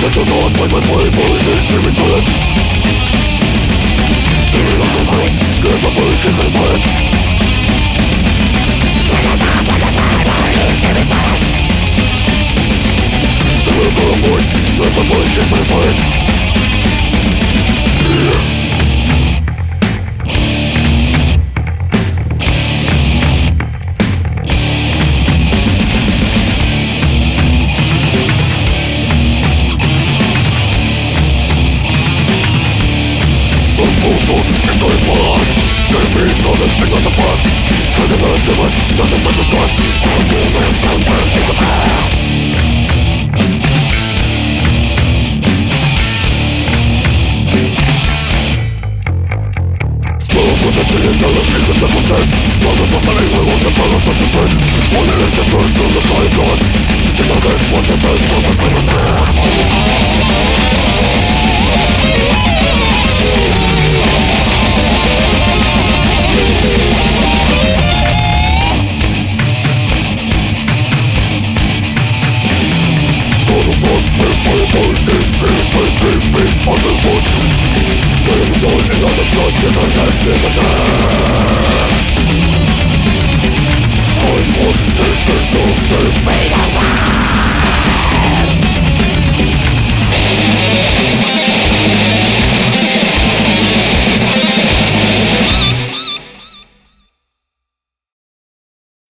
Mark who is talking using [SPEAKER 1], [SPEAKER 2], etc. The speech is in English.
[SPEAKER 1] Just on by my flame, burning, screaming silence. Screaming like a voice, get my brain kisses silence. Screaming like a voice, screaming silence. Screaming like a voice, get my brain kisses silence. Screaming on the woods, getting down in the trust, different and disappear.